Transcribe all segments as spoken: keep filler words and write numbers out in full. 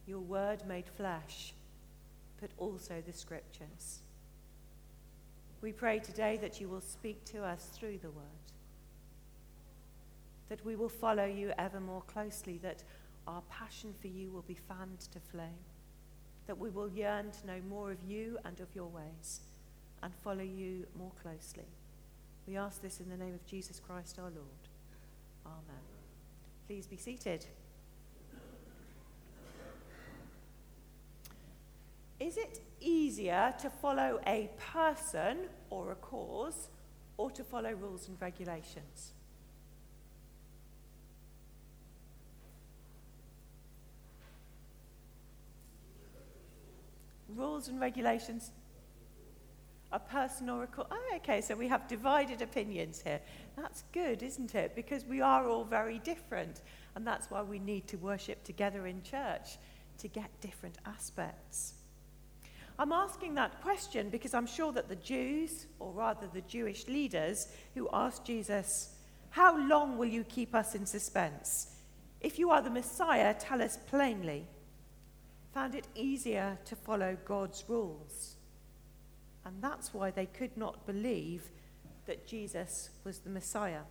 your word made flesh, but also the scriptures. We pray today that you will speak to us through the word, that we will follow you ever more closely, that our passion for you will be fanned to flame, that we will yearn to know more of you and of your ways and follow you more closely. We ask this in the name of Jesus Christ our Lord. Amen. Please be seated. Is it easier to follow a person or a cause, or to follow rules and regulations? Rules and regulations. A person or a cause. Oh, okay, so we have divided opinions here. That's good, isn't it? Because we are all very different, and that's why we need to worship together in church, to get different aspects. I'm asking that question because I'm sure that the Jews, or rather the Jewish leaders, who asked Jesus, "How long will you keep us in suspense? If you are the Messiah, tell us plainly," found it easier to follow God's rules. And that's why they could not believe that Jesus was the Messiah.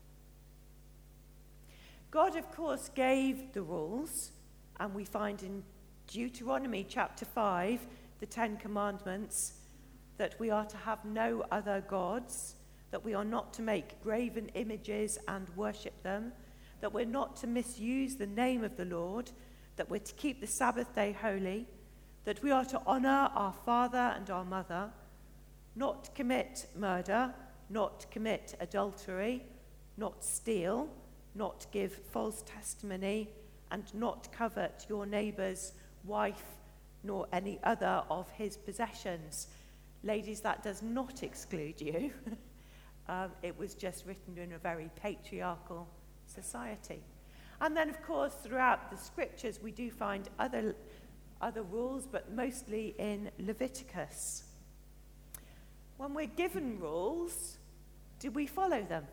God, of course, gave the rules, and we find in Deuteronomy chapter five, the Ten Commandments, that we are to have no other gods, that we are not to make graven images and worship them, that we're not to misuse the name of the Lord, that we're to keep the Sabbath day holy, that we are to honor our father and our mother, not to commit murder, not to commit adultery, not steal, not give false testimony, and not covet your neighbour's wife nor any other of his possessions. Ladies, that does not exclude you. um, it was just written in a very patriarchal society. And then, of course, throughout the scriptures, we do find other, other rules, but mostly in Leviticus. When we're given rules, do we follow them?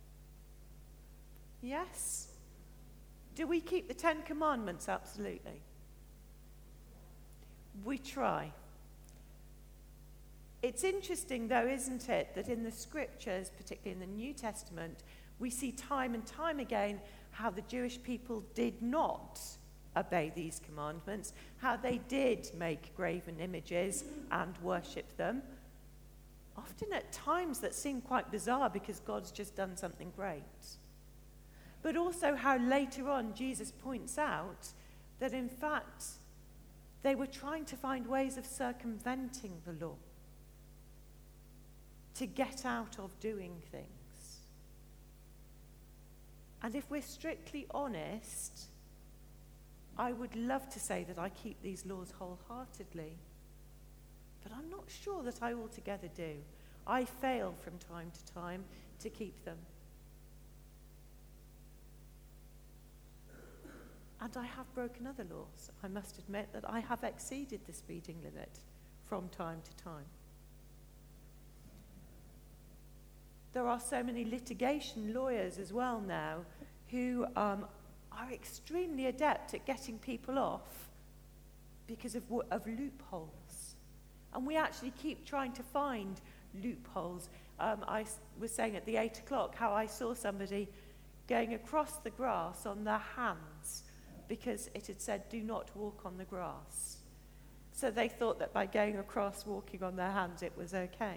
Yes? Do we keep the Ten Commandments? Absolutely. We try. It's interesting, though, isn't it, that in the scriptures, particularly in the New Testament, we see time and time again how the Jewish people did not obey these commandments, how they did make graven images and worship them, often at times that seem quite bizarre because God's just done something great. But also how later on Jesus points out that in fact they were trying to find ways of circumventing the law, to get out of doing things. And if we're strictly honest, I would love to say that I keep these laws wholeheartedly, but I'm not sure that I altogether do. I fail from time to time to keep them. And I have broken other laws. I must admit that I have exceeded the speeding limit from time to time. There are so many litigation lawyers as well now who um, are extremely adept at getting people off because of, of loopholes. And we actually keep trying to find loopholes. Um, I was saying at the eight o'clock how I saw somebody going across the grass on their hands because it had said, "Do not walk on the grass." So they thought that by going across, walking on their hands, it was okay.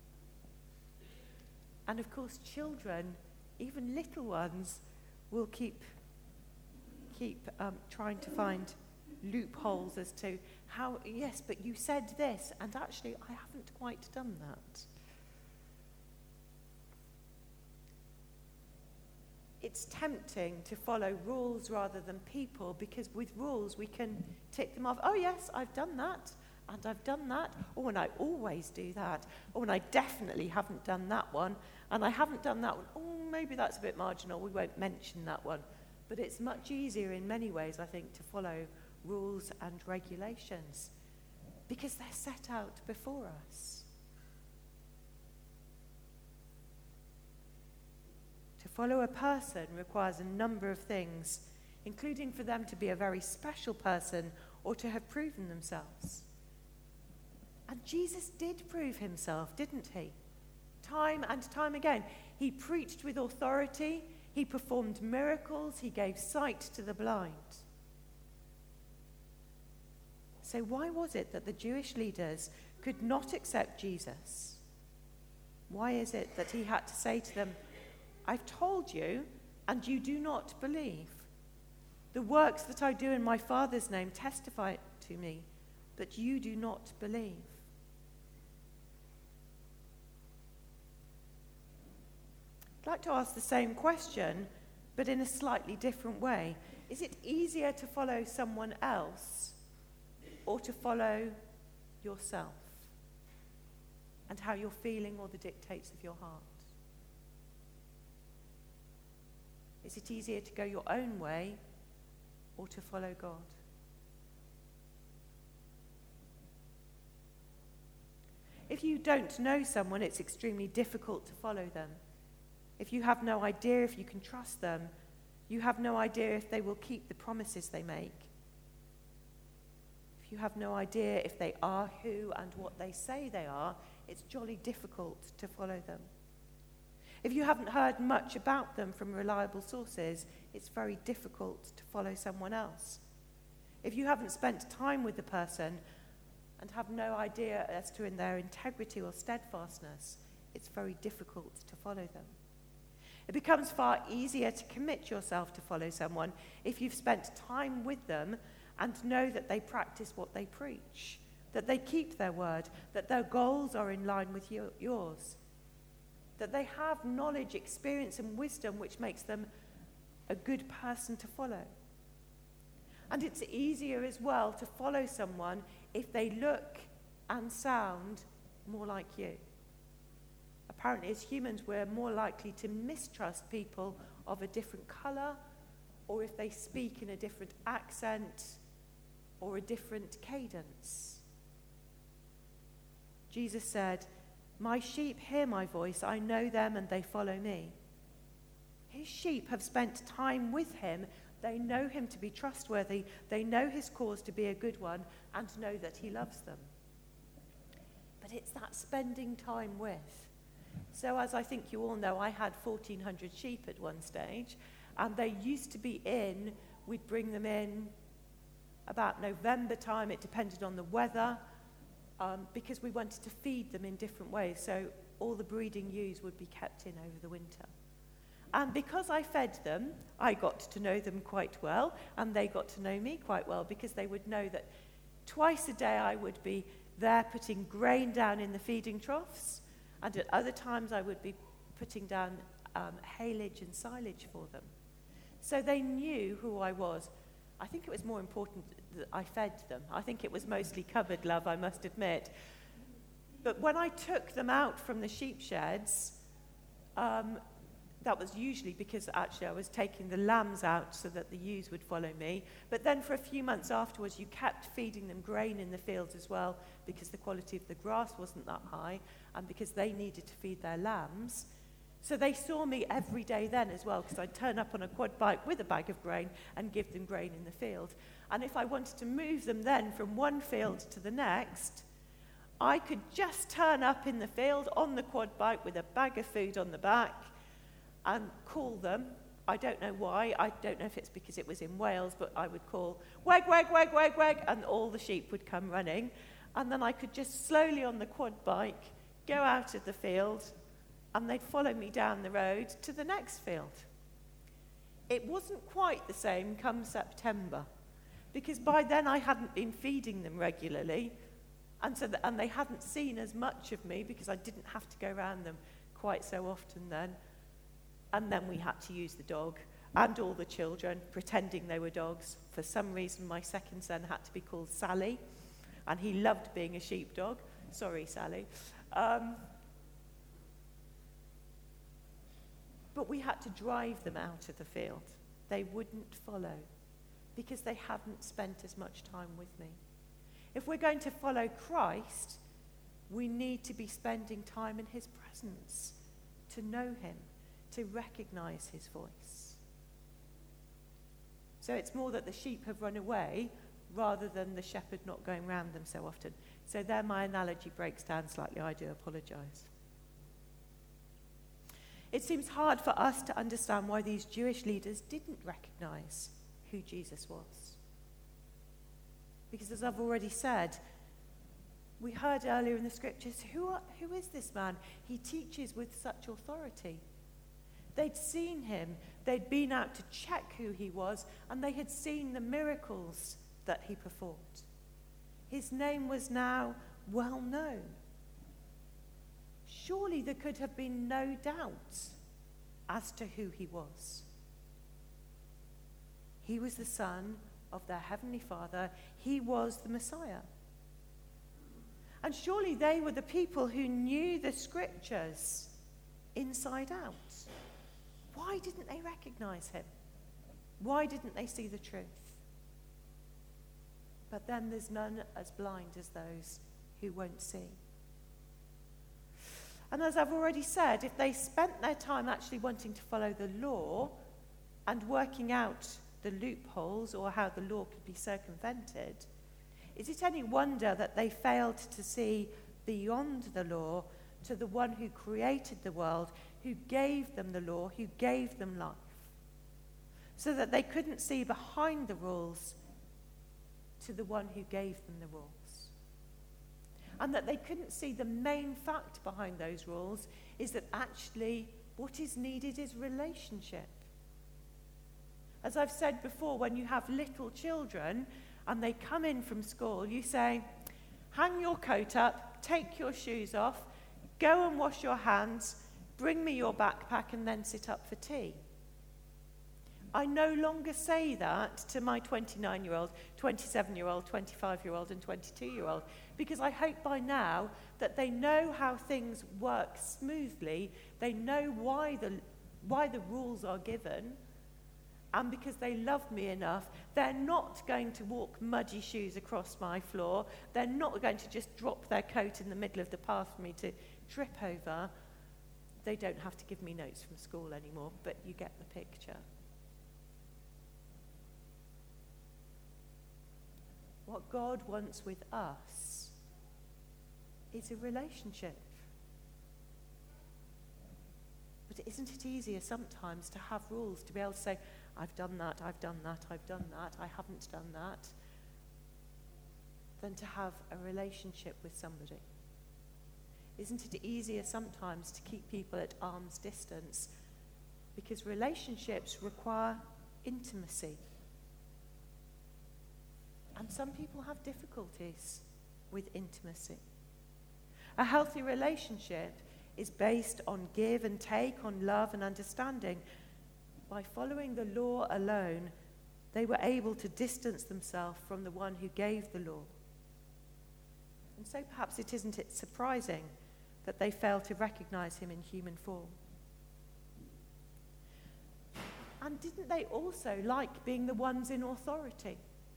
And of course, children, even little ones, will keep keep um, trying to find loopholes as to how, yes, but you said this, and actually I haven't quite done that. It's tempting to follow rules rather than people, because with rules we can tick them off. Oh yes, I've done that, and I've done that. Oh, and I always do that. Oh, and I definitely haven't done that one, and I haven't done that one. Oh, maybe that's a bit marginal. We won't mention that one. But it's much easier in many ways, I think, to follow rules and regulations because they're set out before us. To follow a person requires a number of things, including for them to be a very special person or to have proven themselves. And Jesus did prove himself, didn't he? Time and time again. He preached with authority. He performed miracles. He gave sight to the blind. So why was it that the Jewish leaders could not accept Jesus? Why is it that he had to say to them, I've told you, and you do not believe? The works that I do in my Father's name testify to me, but you do not believe. I'd like to ask the same question, but in a slightly different way. Is it easier to follow someone else or to follow yourself and how you're feeling or the dictates of your heart? Is it easier to go your own way or to follow God? If you don't know someone, it's extremely difficult to follow them. If you have no idea if you can trust them, you have no idea if they will keep the promises they make. If you have no idea if they are who and what they say they are, it's jolly difficult to follow them. If you haven't heard much about them from reliable sources, it's very difficult to follow someone else. If you haven't spent time with the person and have no idea as to in their integrity or steadfastness, it's very difficult to follow them. It becomes far easier to commit yourself to follow someone if you've spent time with them and know that they practice what they preach, that they keep their word, that their goals are in line with your, yours, that they have knowledge, experience, and wisdom which makes them a good person to follow. And it's easier as well to follow someone if they look and sound more like you. Apparently, as humans, we're more likely to mistrust people of a different colour, or if they speak in a different accent or a different cadence. Jesus said, "My sheep hear my voice, I know them and they follow me." His sheep have spent time with him. They know him to be trustworthy. They know his cause to be a good one and know that he loves them. But it's that spending time with. So as I think you all know, I had fourteen hundred sheep at one stage, and they used to be in, we'd bring them in about November time, it depended on the weather, um, because we wanted to feed them in different ways, so all the breeding ewes would be kept in over the winter. And because I fed them, I got to know them quite well, and they got to know me quite well, because they would know that twice a day I would be there putting grain down in the feeding troughs, and at other times I would be putting down um, haylage and silage for them. So they knew who I was. I think it was more important that I fed them. I think it was mostly cupboard love, I must admit. But when I took them out from the sheep sheds, um, that was usually because actually I was taking the lambs out so that the ewes would follow me. But then for a few months afterwards, you kept feeding them grain in the fields as well, because the quality of the grass wasn't that high and because they needed to feed their lambs. So they saw me every day then as well, because I'd turn up on a quad bike with a bag of grain and give them grain in the field. And if I wanted to move them then from one field to the next, I could just turn up in the field on the quad bike with a bag of food on the back and call them. I don't know why. I don't know if it's because it was in Wales, but I would call, weg, weg, weg, weg, weg, and all the sheep would come running. And then I could just slowly on the quad bike go out of the field, and they'd follow me down the road to the next field. It wasn't quite the same come September, because by then I hadn't been feeding them regularly, and so the, and they hadn't seen as much of me because I didn't have to go around them quite so often then. And then we had to use the dog and all the children, pretending they were dogs. For some reason, my second son had to be called Sally, and he loved being a sheepdog. Sorry, Sally. Um, but we had to drive them out of the field. They wouldn't follow because they hadn't spent as much time with me. If we're going to follow Christ, we need to be spending time in his presence, to know him, to recognize his voice. So it's more that the sheep have run away rather than the shepherd not going round them so often. So there my analogy breaks down slightly. I do apologise. It seems hard for us to understand why these Jewish leaders didn't recognise who Jesus was. Because as I've already said, we heard earlier in the scriptures, who, are, who is this man? He teaches with such authority. They'd seen him, they'd been out to check who he was, and they had seen the miracles that he performed. His name was now well known. Surely there could have been no doubt as to who he was. He was the Son of their Heavenly Father. He was the Messiah. And surely they were the people who knew the scriptures inside out. Why didn't they recognize him? Why didn't they see the truth? But then there's none as blind as those who won't see. And as I've already said, if they spent their time actually wanting to follow the law and working out the loopholes or how the law could be circumvented, is it any wonder that they failed to see beyond the law to the one who created the world, who gave them the law, who gave them life, so that they couldn't see behind the rules to the one who gave them the rules, and that they couldn't see the main fact behind those rules is that actually what is needed is relationship. As I've said before, when you have little children and they come in from school, you say, hang your coat up, take your shoes off, go and wash your hands, bring me your backpack, and then sit up for tea. I no longer say that to my twenty-nine-year-old, twenty-seven-year-old, twenty-five-year-old, and twenty-two-year-old, because I hope by now that they know how things work smoothly, they know why the, why the rules are given, and because they love me enough, they're not going to walk muddy shoes across my floor. They're not going to just drop their coat in the middle of the path for me to trip over. They don't have to give me notes from school anymore, but you get the picture. What God wants with us is a relationship. But isn't it easier sometimes to have rules, to be able to say, I've done that, I've done that, I've done that, I haven't done that, than to have a relationship with somebody? Isn't it easier sometimes to keep people at arm's distance? Because relationships require intimacy. And some people have difficulties with intimacy. A healthy relationship is based on give and take, on love and understanding. By following the law alone, they were able to distance themselves from the one who gave the law. And so perhaps it isn't it surprising that they failed to recognize him in human form. And didn't they also like being the ones in authority?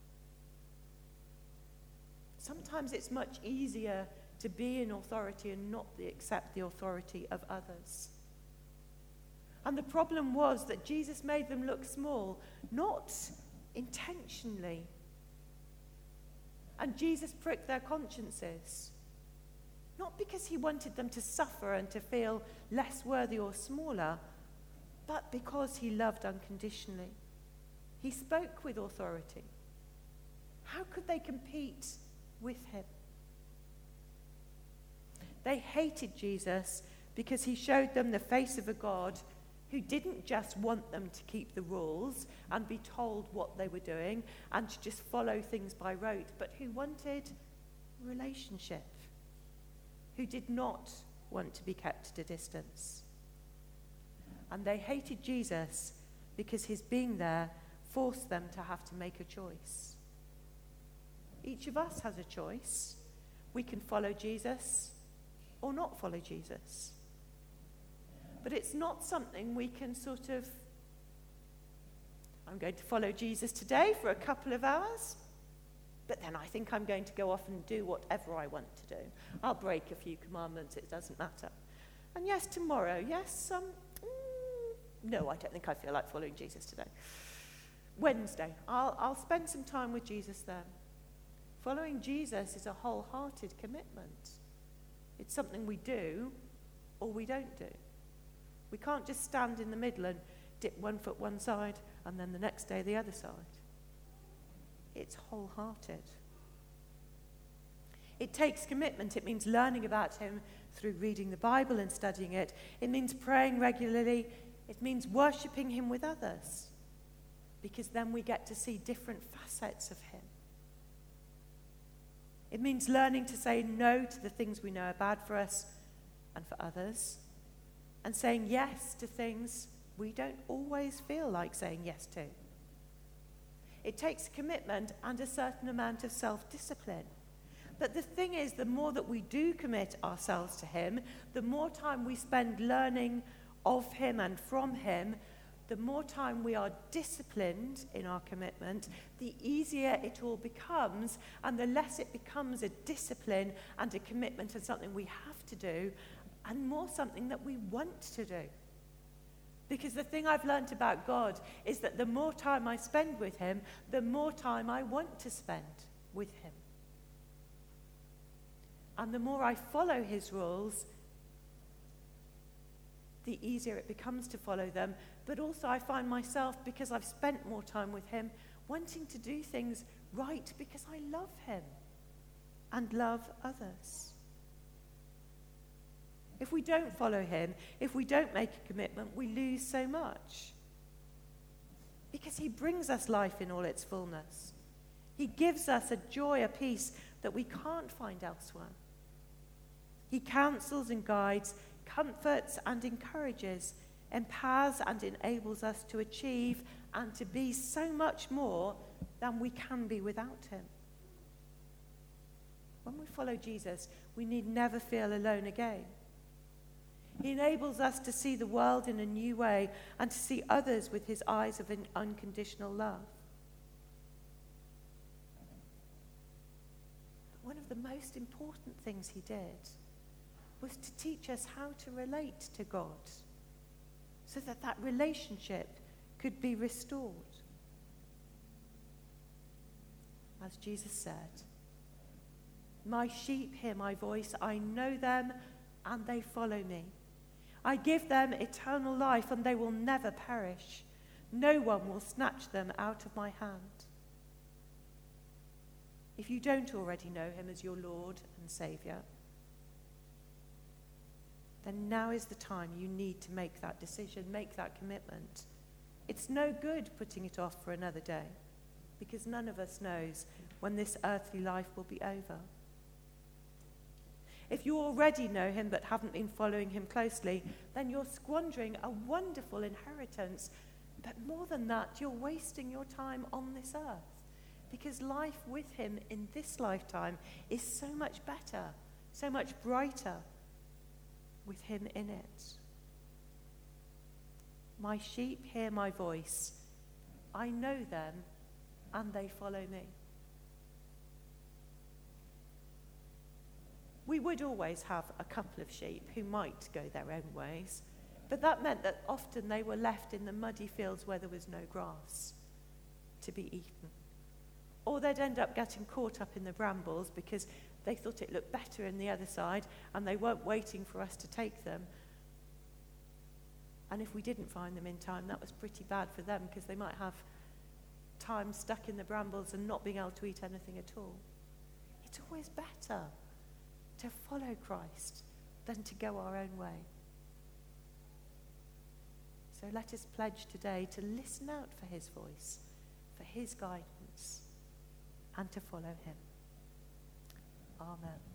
Sometimes it's much easier to be in authority and not accept the authority of others. And the problem was that Jesus made them look small, not intentionally. And Jesus pricked their consciences, not because he wanted them to suffer and to feel less worthy or smaller, but because he loved unconditionally. He spoke with authority. How could they compete with him? They hated Jesus because he showed them the face of a God who didn't just want them to keep the rules and be told what they were doing and to just follow things by rote, but who wanted relationship, who did not want to be kept at a distance. And they hated Jesus because his being there forced them to have to make a choice. Each of us has a choice. We can follow Jesus or not follow Jesus. But it's not something we can sort of, I'm going to follow Jesus today for a couple of hours, but then I think I'm going to go off and do whatever I want to do. I'll break a few commandments, it doesn't matter. And yes, tomorrow, yes, um, mm, no, I don't think I feel like following Jesus today. Wednesday, I'll, I'll spend some time with Jesus then. Following Jesus is a wholehearted commitment. It's something we do or we don't do. We can't just stand in the middle and dip one foot one side and then the next day the other side. It's wholehearted. It takes commitment. It means learning about him through reading the Bible and studying it. It means praying regularly. It means worshipping him with others, because then we get to see different facets of him. It means learning to say no to the things we know are bad for us and for others, and saying yes to things we don't always feel like saying yes to. It takes commitment and a certain amount of self-discipline. But the thing is, the more that we do commit ourselves to him, the more time we spend learning of him and from him, the more time we are disciplined in our commitment, the easier it all becomes, and the less it becomes a discipline and a commitment and something we have to do, and more something that we want to do. Because the thing I've learnt about God is that the more time I spend with him, the more time I want to spend with him. And the more I follow his rules, the easier it becomes to follow them. But also I find myself, because I've spent more time with him, wanting to do things right because I love him and love others. If we don't follow him, if we don't make a commitment, we lose so much. Because he brings us life in all its fullness. He gives us a joy, a peace that we can't find elsewhere. He counsels and guides, comforts and encourages, empowers and enables us to achieve and to be so much more than we can be without him. When we follow Jesus, we need never feel alone again. He enables us to see the world in a new way and to see others with his eyes of an unconditional love. But one of the most important things he did was to teach us how to relate to God so that that relationship could be restored. As Jesus said, "My sheep hear my voice, I know them, and they follow me. I give them eternal life, and they will never perish. No one will snatch them out of my hand." If you don't already know him as your Lord and Saviour, then now is the time you need to make that decision, make that commitment. It's no good putting it off for another day, because none of us knows when this earthly life will be over. If you already know him but haven't been following him closely, then you're squandering a wonderful inheritance. But more than that, you're wasting your time on this earth, because life with him in this lifetime is so much better, so much brighter with him in it. My sheep hear my voice. I know them, and they follow me. We would always have a couple of sheep who might go their own ways, but that meant that often they were left in the muddy fields where there was no grass to be eaten. Or they'd end up getting caught up in the brambles because they thought it looked better in the other side and they weren't waiting for us to take them. And if we didn't find them in time, that was pretty bad for them, because they might have time stuck in the brambles and not being able to eat anything at all. It's always better to follow Christ than to go our own way. So let us pledge today to listen out for his voice, for his guidance, and to follow him. Amen.